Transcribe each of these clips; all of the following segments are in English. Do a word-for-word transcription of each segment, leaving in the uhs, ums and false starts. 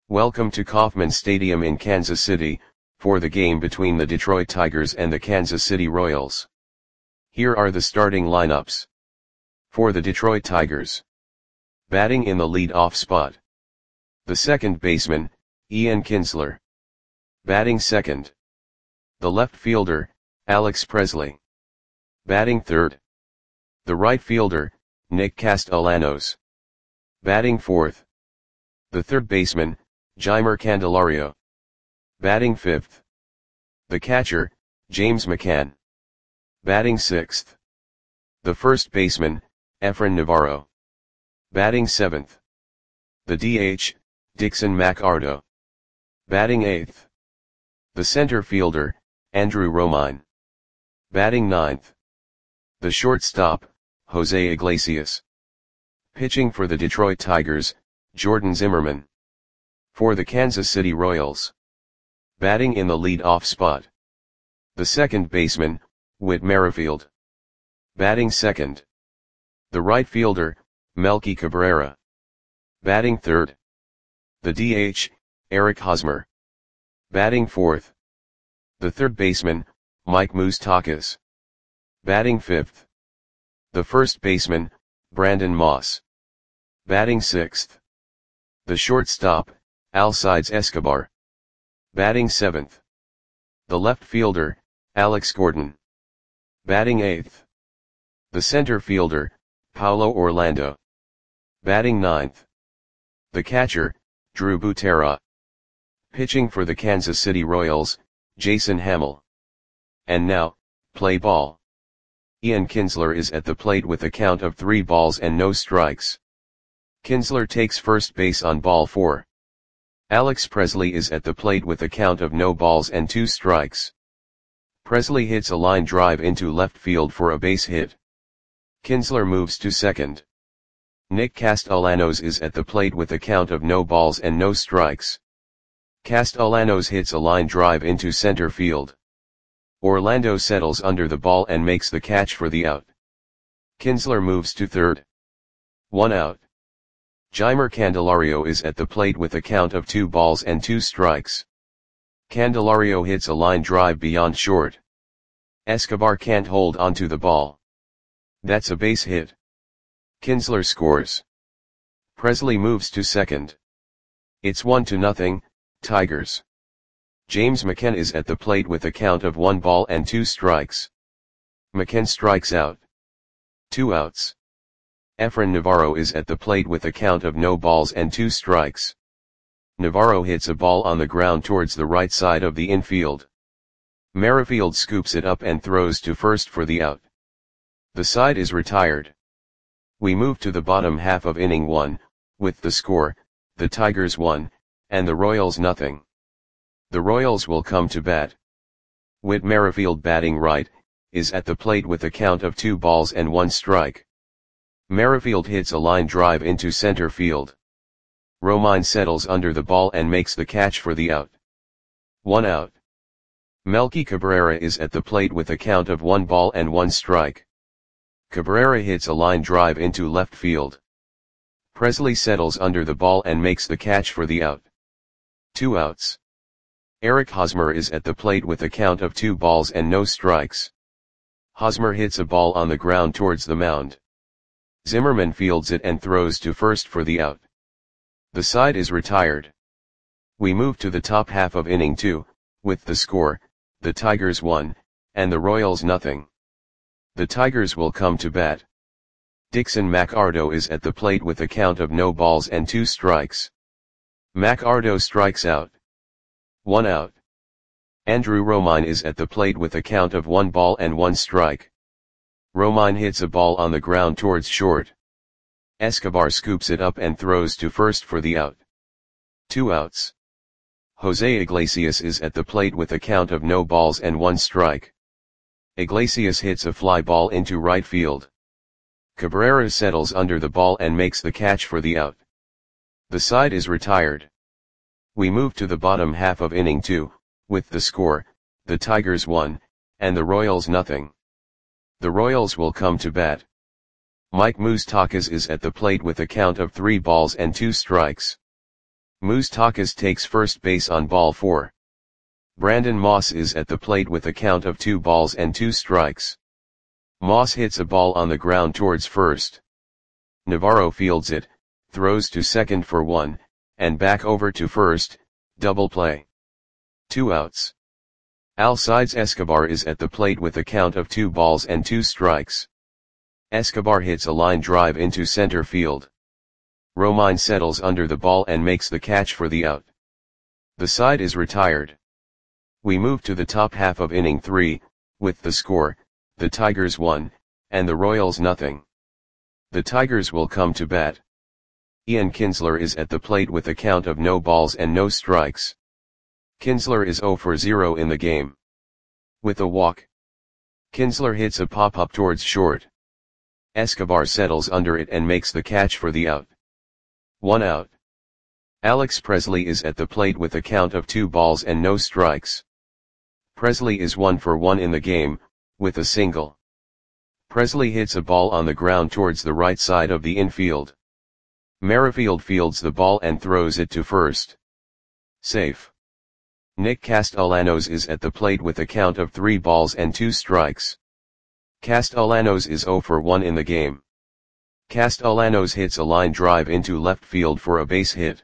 Welcome to Kauffman Stadium in Kansas City, for the game between the Detroit Tigers and the Kansas City Royals. Here are the starting lineups. For the Detroit Tigers. Batting in the lead-off spot. The second baseman, Ian Kinsler. Batting second. The left fielder, Alex Presley. Batting third. The right fielder, Nick Castellanos. Batting fourth. The third baseman, Jeimer Candelario. Batting fifth. The catcher, James McCann. Batting sixth. The first baseman, Efrain Navarro. Batting seventh. The D H, Dixon McArdo. Batting eighth. The center fielder, Andrew Romine. Batting ninth. The shortstop, Jose Iglesias. Pitching for the Detroit Tigers, Jordan Zimmermann. For the Kansas City Royals. Batting in the lead-off spot. The second baseman, Whit Merrifield. Batting second. The right fielder, Melky Cabrera. Batting third. The D H, Eric Hosmer. Batting fourth. The third baseman, Mike Moustakas. Batting fifth. The first baseman, Brandon Moss. Batting sixth. The shortstop, Alcides Escobar. Batting seventh. The left fielder, Alex Gordon. Batting eighth. The center fielder, Paulo Orlando. Batting ninth. The catcher, Drew Butera. Pitching for the Kansas City Royals, Jason Hammel. And now, play ball. Ian Kinsler is at the plate with a count of three balls and no strikes. Kinsler takes first base on ball four. Alex Presley is at the plate with a count of no balls and two strikes. Presley hits a line drive into left field for a base hit. Kinsler moves to second. Nick Castellanos is at the plate with a count of no balls and no strikes. Castellanos hits a line drive into center field. Orlando settles under the ball and makes the catch for the out. Kinsler moves to third. One out. Jeimer Candelario is at the plate with a count of two balls and two strikes. Candelario hits a line drive beyond short. Escobar can't hold onto the ball. That's a base hit. Kinsler scores. Presley moves to second. It's one to nothing, Tigers. James McCann is at the plate with a count of one ball and two strikes. McCann strikes out. Two outs. Efrain Navarro is at the plate with a count of no balls and two strikes. Navarro hits a ball on the ground towards the right side of the infield. Merrifield scoops it up and throws to first for the out. The side is retired. We move to the bottom half of inning one, with the score, the Tigers one, and the Royals nothing. The Royals will come to bat. Whit Merrifield, batting right, is at the plate with a count of two balls and one strike. Merrifield hits a line drive into center field. Romine settles under the ball and makes the catch for the out. One out. Melky Cabrera is at the plate with a count of one ball and one strike. Cabrera hits a line drive into left field. Presley settles under the ball and makes the catch for the out. Two outs. Eric Hosmer is at the plate with a count of two balls and no strikes. Hosmer hits a ball on the ground towards the mound. Zimmermann fields it and throws to first for the out. The side is retired. We move to the top half of inning two, with the score, the Tigers one, and the Royals nothing. The Tigers will come to bat. Dixon McArdo is at the plate with a count of no balls and two strikes. McArdo strikes out. One out. Andrew Romine is at the plate with a count of one ball and one strike. Romine hits a ball on the ground towards short. Escobar scoops it up and throws to first for the out. Two outs. Jose Iglesias is at the plate with a count of no balls and one strike. Iglesias hits a fly ball into right field. Cabrera settles under the ball and makes the catch for the out. The side is retired. We move to the bottom half of inning two, with the score, the Tigers one, and the Royals nothing. The Royals will come to bat. Mike Moustakas is at the plate with a count of three balls and two strikes. Moustakas takes first base on ball four. Brandon Moss is at the plate with a count of two balls and two strikes. Moss hits a ball on the ground towards first. Navarro fields it, throws to second for one, and back over to first, double play. Two outs. Alcides Escobar is at the plate with a count of two balls and two strikes. Escobar hits a line drive into center field. Romine settles under the ball and makes the catch for the out. The side is retired. We move to the top half of inning three, with the score, the Tigers one, and the Royals nothing. The Tigers will come to bat. Ian Kinsler is at the plate with a count of no balls and no strikes. Kinsler is zero for zero in the game. With a walk. Kinsler hits a pop-up towards short. Escobar settles under it and makes the catch for the out. One out. Alex Presley is at the plate with a count of two balls and no strikes. Presley is one for one in the game, with a single. Presley hits a ball on the ground towards the right side of the infield. Merrifield fields the ball and throws it to first. Safe. Nick Castellanos is at the plate with a count of three balls and two strikes. Castellanos is zero for one in the game. Castellanos hits a line drive into left field for a base hit.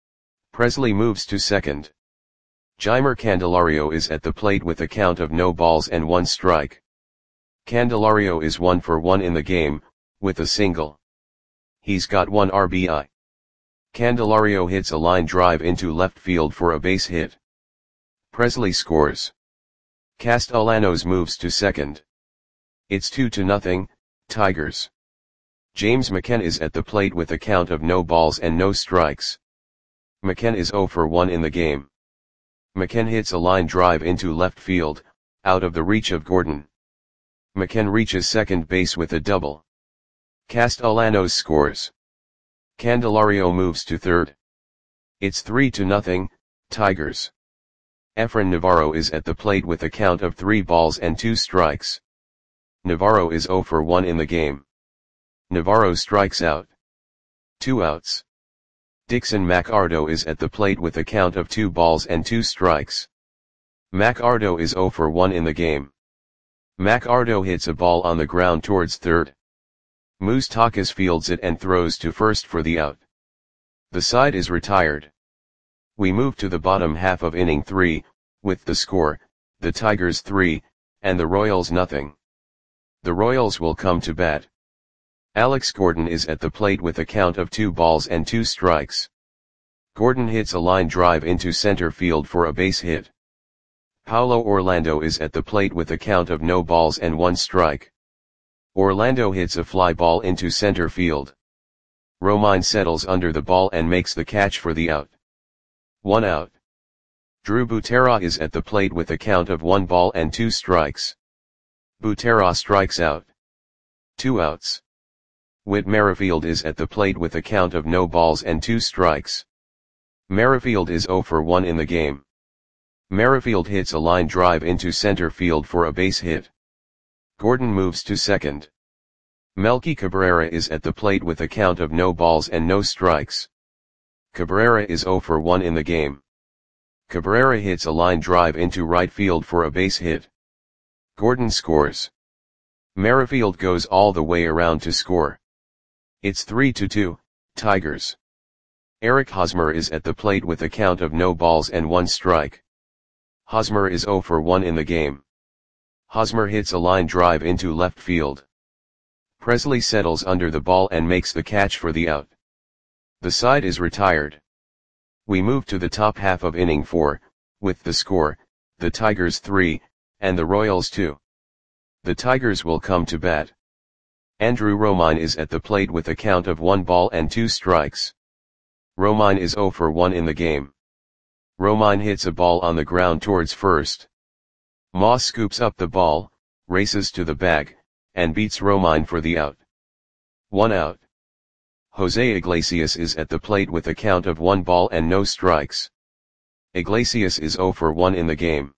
Presley moves to second. Jeimer Candelario is at the plate with a count of no balls and one strike. Candelario is one for one in the game, with a single. He's got one R B I. Candelario hits a line drive into left field for a base hit. Presley scores. Castellanos moves to second. It's two to nothing, Tigers. James McKenna is at the plate with a count of no balls and no strikes. McKenna is zero for one in the game. McKenna hits a line drive into left field, out of the reach of Gordon. McKenna reaches second base with a double. Castellanos scores. Candelario moves to third. It's three to nothing, Tigers. Efrain Navarro is at the plate with a count of three balls and two strikes. Navarro is zero for one in the game. Navarro strikes out. Two outs. Dixon McArdo is at the plate with a count of two balls and two strikes. McArdo is zero for one in the game. McArdo hits a ball on the ground towards third. Moustakas fields it and throws to first for the out. The side is retired. We move to the bottom half of inning three, with the score, the Tigers three, and the Royals nothing. The Royals will come to bat. Alex Gordon is at the plate with a count of two balls and two strikes. Gordon hits a line drive into center field for a base hit. Paulo Orlando is at the plate with a count of no balls and one strike. Orlando hits a fly ball into center field. Romine settles under the ball and makes the catch for the out. One out. Drew Butera is at the plate with a count of one ball and two strikes. Butera strikes out. Two outs. Whit Merrifield is at the plate with a count of no balls and two strikes. Merrifield is zero for one in the game. Merrifield hits a line drive into center field for a base hit. Gordon moves to second. Melky Cabrera is at the plate with a count of no balls and no strikes. Cabrera is zero for one in the game. Cabrera hits a line drive into right field for a base hit. Gordon scores. Merrifield goes all the way around to score. It's three to two, Tigers. Eric Hosmer is at the plate with a count of no balls and one strike. Hosmer is zero for one in the game. Hosmer hits a line drive into left field. Presley settles under the ball and makes the catch for the out. The side is retired. We move to the top half of inning four, with the score, the Tigers three, and the Royals two. The Tigers will come to bat. Andrew Romine is at the plate with a count of one ball and two strikes. Romine is zero for one in the game. Romine hits a ball on the ground towards first. Moss scoops up the ball, races to the bag, and beats Romine for the out. One out. Jose Iglesias is at the plate with a count of one ball and no strikes. Iglesias is zero for one in the game.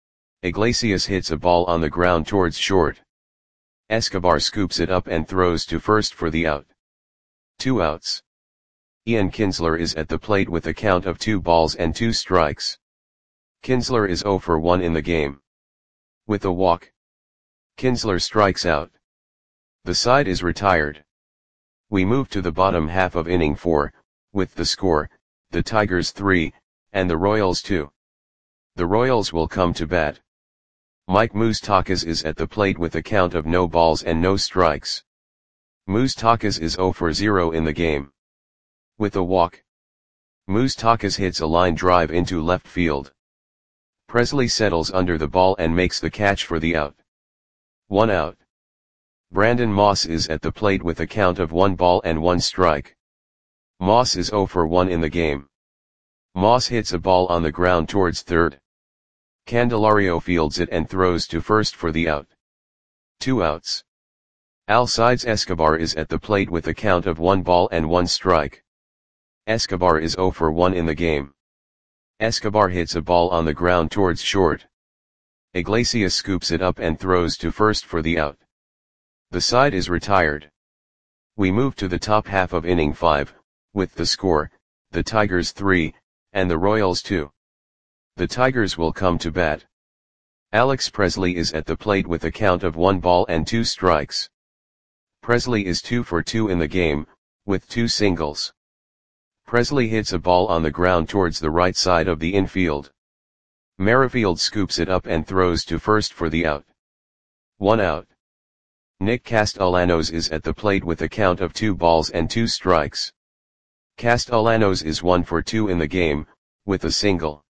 Iglesias hits a ball on the ground towards short. Escobar scoops it up and throws to first for the out. Two outs. Ian Kinsler is at the plate with a count of two balls and two strikes. Kinsler is zero for one in the game. With a walk, Kinsler strikes out. The side is retired. We move to the bottom half of inning four, with the score, the Tigers three, and the Royals two. The Royals will come to bat. Mike Moustakas is at the plate with a count of no balls and no strikes. Moustakas is zero for zero in the game. With a walk, Moustakas hits a line drive into left field. Presley settles under the ball and makes the catch for the out. One out. Brandon Moss is at the plate with a count of one ball and one strike. Moss is zero for one in the game. Moss hits a ball on the ground towards third. Candelario fields it and throws to first for the out. Two outs. Alcides Escobar is at the plate with a count of one ball and one strike. Escobar is zero for one in the game. Escobar hits a ball on the ground towards short. Iglesias scoops it up and throws to first for the out. The side is retired. We move to the top half of inning five, with the score, the Tigers three, and the Royals two. The Tigers will come to bat. Alex Presley is at the plate with a count of one ball and two strikes. Presley is two for two in the game, with two singles. Presley hits a ball on the ground towards the right side of the infield. Merrifield scoops it up and throws to first for the out. One out. Nick Castellanos is at the plate with a count of two balls and two strikes. Castellanos is one for two in the game, with a single.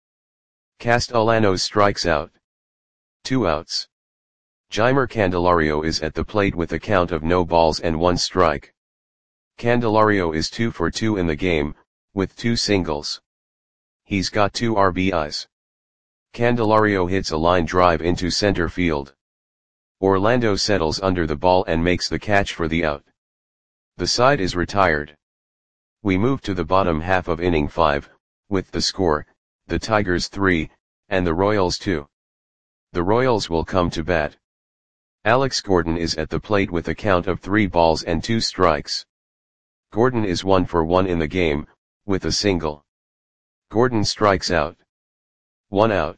Castellanos strikes out. Two outs. Jeimer Candelario is at the plate with a count of no balls and one strike. Candelario is two for two in the game, with two singles. He's got two R B Is. Candelario hits a line drive into center field. Orlando settles under the ball and makes the catch for the out. The side is retired. We move to the bottom half of inning five, with the score, the Tigers three, and the Royals two. The Royals will come to bat. Alex Gordon is at the plate with a count of three balls and two strikes. Gordon is one for one in the game, with a single. Gordon strikes out. One out.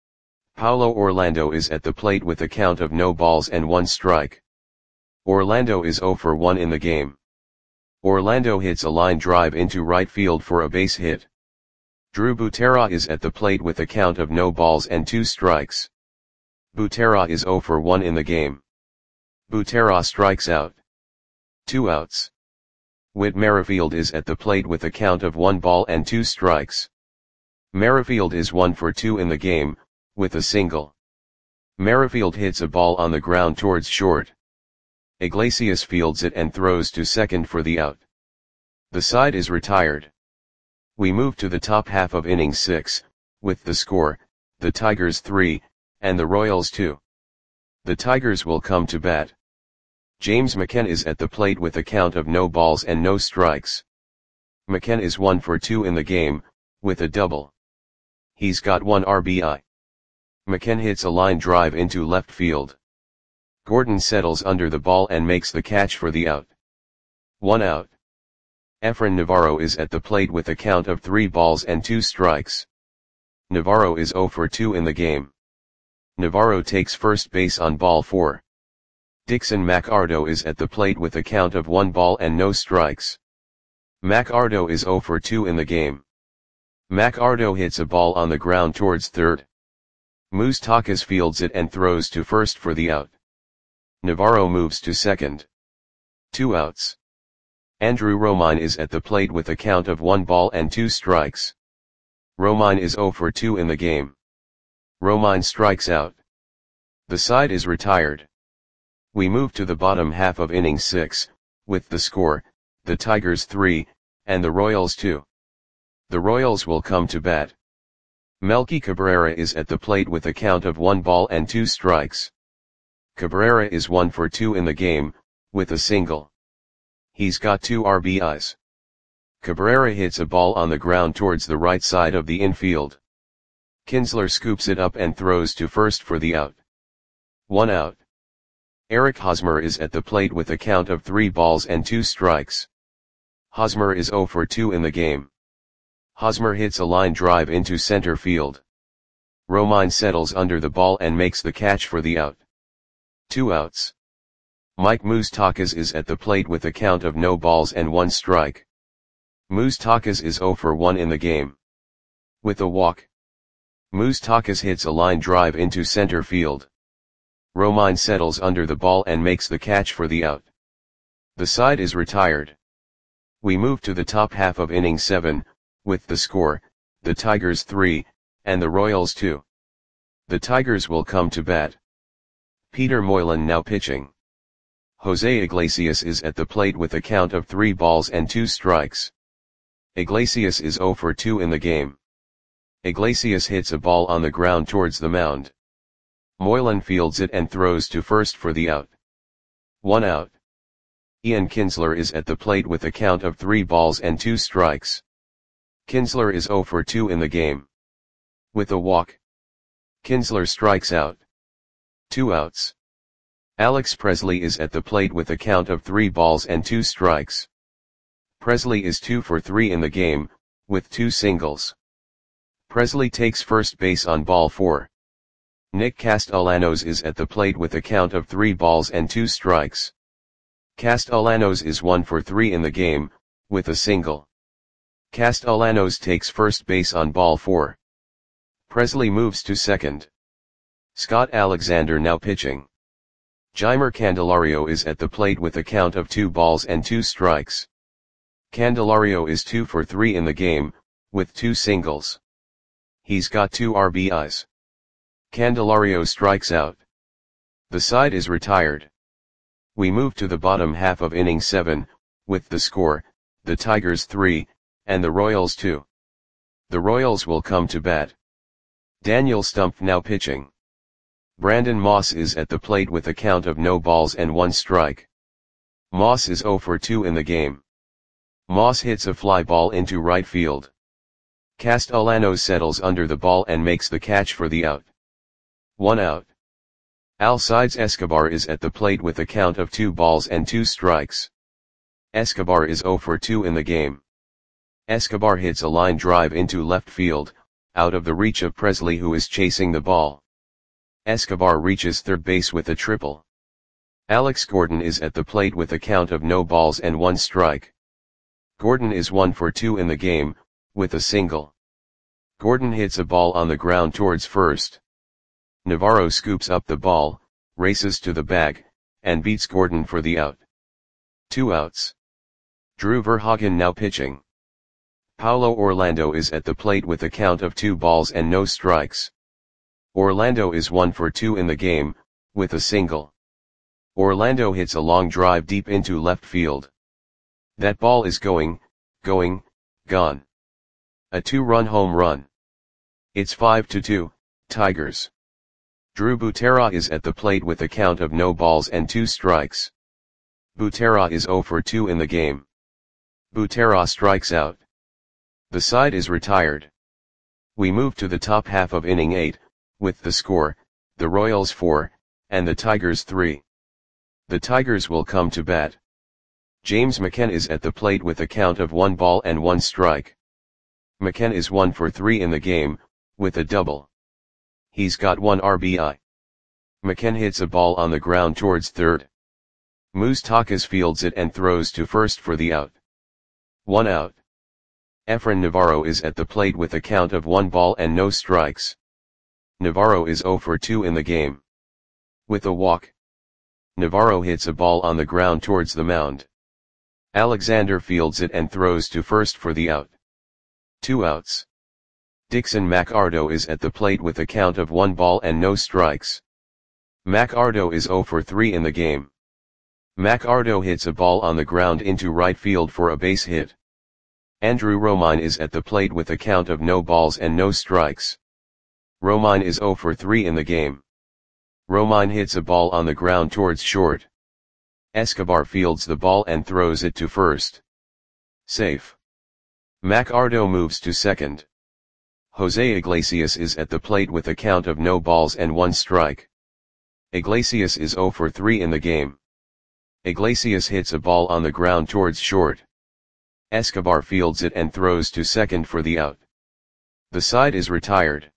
Paulo Orlando is at the plate with a count of no balls and one strike. Orlando is zero for one in the game. Orlando hits a line drive into right field for a base hit. Drew Butera is at the plate with a count of no balls and two strikes. Butera is zero for one in the game. Butera strikes out. Two outs. Whit Merrifield is at the plate with a count of one ball and two strikes. Merrifield is one for two in the game, with a single. Merrifield hits a ball on the ground towards short. Iglesias fields it and throws to second for the out. The side is retired. We move to the top half of inning six, with the score, the Tigers three, and the Royals two. The Tigers will come to bat. James McKenna is at the plate with a count of no balls and no strikes. McKenna is one for two in the game, with a double. He's got one R B I. McKenna hits a line drive into left field. Gordon settles under the ball and makes the catch for the out. One out. Efrain Navarro is at the plate with a count of three balls and two strikes. Navarro is zero for two in the game. Navarro takes first base on ball four. Dixon McArdo is at the plate with a count of one ball and no strikes. McArdo is zero for two in the game. McArdo hits a ball on the ground towards third. Moustakas fields it and throws to first for the out. Navarro moves to second. Two outs. Andrew Romine is at the plate with a count of one ball and two strikes. Romine is zero for two in the game. Romine strikes out. The side is retired. We move to the bottom half of inning six, with the score, the Tigers three, and the Royals two. The Royals will come to bat. Melky Cabrera is at the plate with a count of one ball and two strikes. Cabrera is one for two in the game, with a single. He's got two R B Is. Cabrera hits a ball on the ground towards the right side of the infield. Kinsler scoops it up and throws to first for the out. One out. Eric Hosmer is at the plate with a count of three balls and two strikes. Hosmer is zero for two in the game. Hosmer hits a line drive into center field. Romine settles under the ball and makes the catch for the out. Two outs. Mike Moustakas is at the plate with a count of no balls and one strike. Moustakas is zero for one in the game. With a walk. Moustakas hits a line drive into center field. Romine settles under the ball and makes the catch for the out. The side is retired. We move to the top half of inning seven, with the score, the Tigers three, and the Royals two. The Tigers will come to bat. Peter Moylan now pitching. Jose Iglesias is at the plate with a count of three balls and two strikes. Iglesias is zero for two in the game. Iglesias hits a ball on the ground towards the mound. Moylan fields it and throws to first for the out. One out. Ian Kinsler is at the plate with a count of three balls and two strikes. Kinsler is zero for two in the game. With a walk. Kinsler strikes out. Two outs. Alex Presley is at the plate with a count of three balls and two strikes. Presley is two for three in the game, with two singles. Presley takes first base on ball four. Nick Castellanos is at the plate with a count of three balls and two strikes. Castellanos is one for three in the game, with a single. Castellanos takes first base on ball four. Presley moves to second. Scott Alexander now pitching. Jeimer Candelario is at the plate with a count of two balls and two strikes. Candelario is two for three in the game, with two singles. He's got two R B Is. Candelario strikes out. The side is retired. We move to the bottom half of inning seven, with the score, the Tigers three, and the Royals two. The Royals will come to bat. Daniel Stumpf now pitching. Brandon Moss is at the plate with a count of no balls and one strike. Moss is zero for two in the game. Moss hits a fly ball into right field. Castellanos settles under the ball and makes the catch for the out. One out. Alcides Escobar is at the plate with a count of two balls and two strikes. Escobar is zero for two in the game. Escobar hits a line drive into left field, out of the reach of Presley who is chasing the ball. Escobar reaches third base with a triple. Alex Gordon is at the plate with a count of no balls and one strike. Gordon is one for two in the game, with a single. Gordon hits a ball on the ground towards first. Navarro scoops up the ball, races to the bag, and beats Gordon for the out. Two outs. Drew Verhagen now pitching. Paulo Orlando is at the plate with a count of two balls and no strikes. Orlando is one for two in the game, with a single. Orlando hits a long drive deep into left field. That ball is going, going, gone. A two-run home run. It's five to two, Tigers. Drew Butera is at the plate with a count of no balls and two strikes. Butera is zero for two in the game. Butera strikes out. The side is retired. We move to the top half of inning eight, with the score, the Royals four, and the Tigers three. The Tigers will come to bat. James McKenna is at the plate with a count of one ball and one strike. McKenna is one for three in the game, with a double. He's got one R B I. McKenna hits a ball on the ground towards third. Moustakas fields it and throws to first for the out. One out. Efrain Navarro is at the plate with a count of one ball and no strikes. Navarro is zero for two in the game. With a walk. Navarro hits a ball on the ground towards the mound. Alexander fields it and throws to first for the out. Two outs. Dixon McArdo is at the plate with a count of one ball and no strikes. McArdo is zero for three in the game. McArdo hits a ball on the ground into right field for a base hit. Andrew Romine is at the plate with a count of no balls and no strikes. Romine is zero for three in the game. Romine hits a ball on the ground towards short. Escobar fields the ball and throws it to first. Safe. McArdo moves to second. Jose Iglesias is at the plate with a count of no balls and one strike. Iglesias is zero for three in the game. Iglesias hits a ball on the ground towards short. Escobar fields it and throws to second for the out. The side is retired.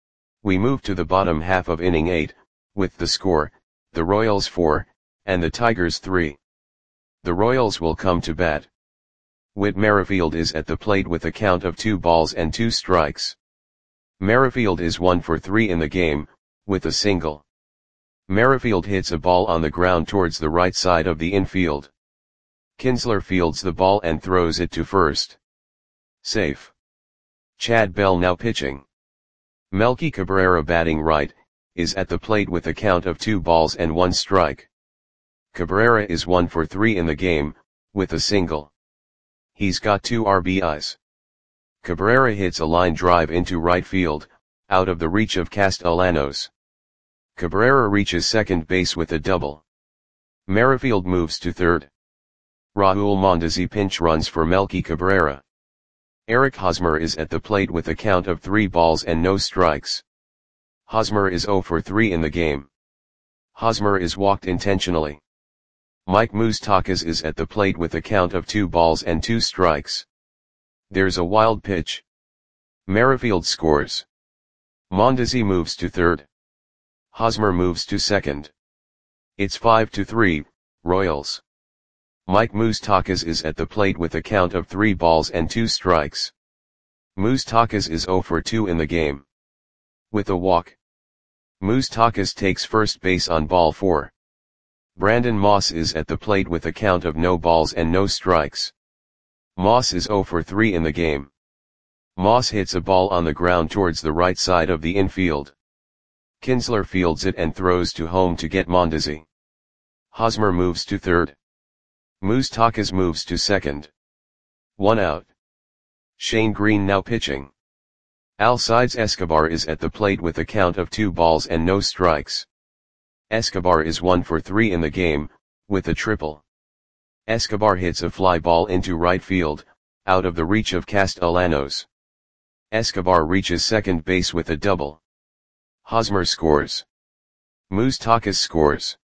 We move to the bottom half of inning eight, with the score, the Royals four, and the Tigers three. The Royals will come to bat. Whit Merrifield is at the plate with a count of two balls and two strikes. Merrifield is one for three in the game, with a single. Merrifield hits a ball on the ground towards the right side of the infield. Kinsler fields the ball and throws it to first. Safe. Chad Bell now pitching. Melky Cabrera batting right, is at the plate with a count of two balls and one strike. Cabrera is one for three in the game, with a single. He's got two R B Is. Cabrera hits a line drive into right field, out of the reach of Castellanos. Cabrera reaches second base with a double. Merrifield moves to third. Raul Mondesi pinch runs for Melky Cabrera. Eric Hosmer is at the plate with a count of three balls and no strikes. Hosmer is zero for three in the game. Hosmer is walked intentionally. Mike Moustakas is at the plate with a count of two balls and two strikes. There's a wild pitch. Merrifield scores. Mondesi moves to third. Hosmer moves to second. It's five to three, Royals. Mike Moustakas is at the plate with a count of three balls and two strikes. Moustakas is zero for two in the game. With a walk. Moustakas takes first base on ball four. Brandon Moss is at the plate with a count of no balls and no strikes. Moss is zero for three in the game. Moss hits a ball on the ground towards the right side of the infield. Kinsler fields it and throws to home to get Mondesi. Hosmer moves to third. Moustakas moves to second. One out. Shane Green now pitching. Alcides Escobar is at the plate with a count of two balls and no strikes. Escobar is one for three in the game, with a triple. Escobar hits a fly ball into right field, out of the reach of Castellanos. Escobar reaches second base with a double. Hosmer scores. Moustakas scores.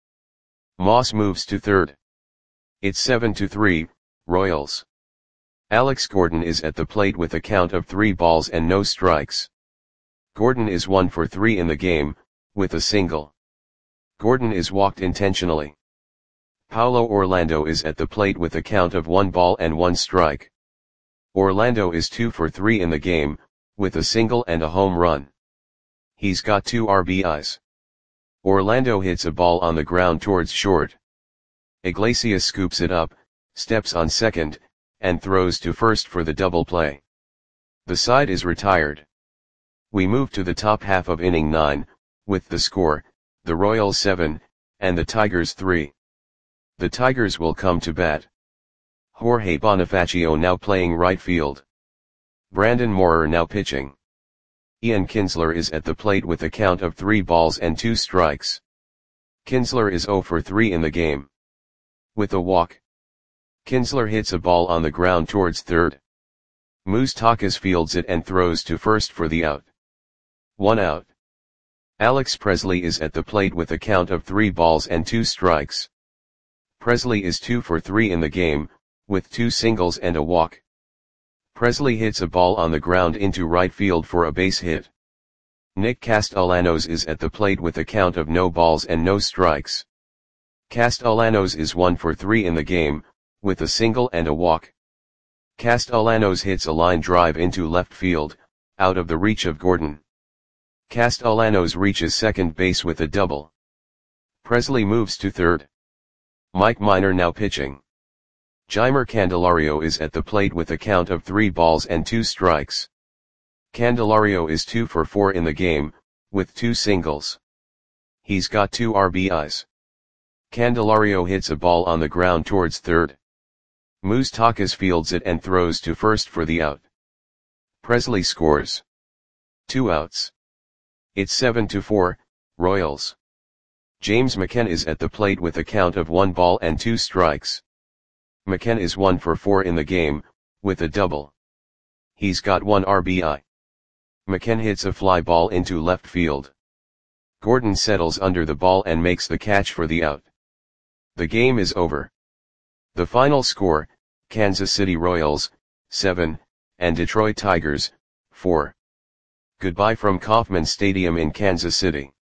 Moss moves to third. It's seven to three, Royals. Alex Gordon is at the plate with a count of three balls and no strikes. Gordon is one for three in the game, with a single. Gordon is walked intentionally. Paulo Orlando is at the plate with a count of one ball and one strike. Orlando is two for three in the game, with a single and a home run. He's got two R B Is. Orlando hits a ball on the ground towards short. Iglesias scoops it up, steps on second, and throws to first for the double play. The side is retired. We move to the top half of inning nine, with the score, the Royals seven, and the Tigers three. The Tigers will come to bat. Jorge Bonifacio now playing right field. Brandon Moorer now pitching. Ian Kinsler is at the plate with a count of three balls and two strikes. Kinsler is zero for three in the game. With a walk. Kinsler hits a ball on the ground towards third. Moustakas fields it and throws to first for the out. One out. Alex Presley is at the plate with a count of three balls and two strikes. Presley is two for three in the game, with two singles and a walk. Presley hits a ball on the ground into right field for a base hit. Nick Castellanos is at the plate with a count of no balls and no strikes. Castellanos is one for three in the game, with a single and a walk. Castellanos hits a line drive into left field, out of the reach of Gordon. Castellanos reaches second base with a double. Presley moves to third. Mike Minor now pitching. Jeimer Candelario is at the plate with a count of three balls and two strikes. Candelario is two for four in the game, with two singles. He's got two R B Is. Candelario hits a ball on the ground towards third. Moustakas fields it and throws to first for the out. Presley scores. Two outs. It's seven to four, Royals. James McKenna is at the plate with a count of one ball and two strikes. McKenna is one for four in the game, with a double. He's got one R B I. McKenna hits a fly ball into left field. Gordon settles under the ball and makes the catch for the out. The game is over. The final score, Kansas City Royals, seven, and Detroit Tigers, four. Goodbye from Kauffman Stadium in Kansas City.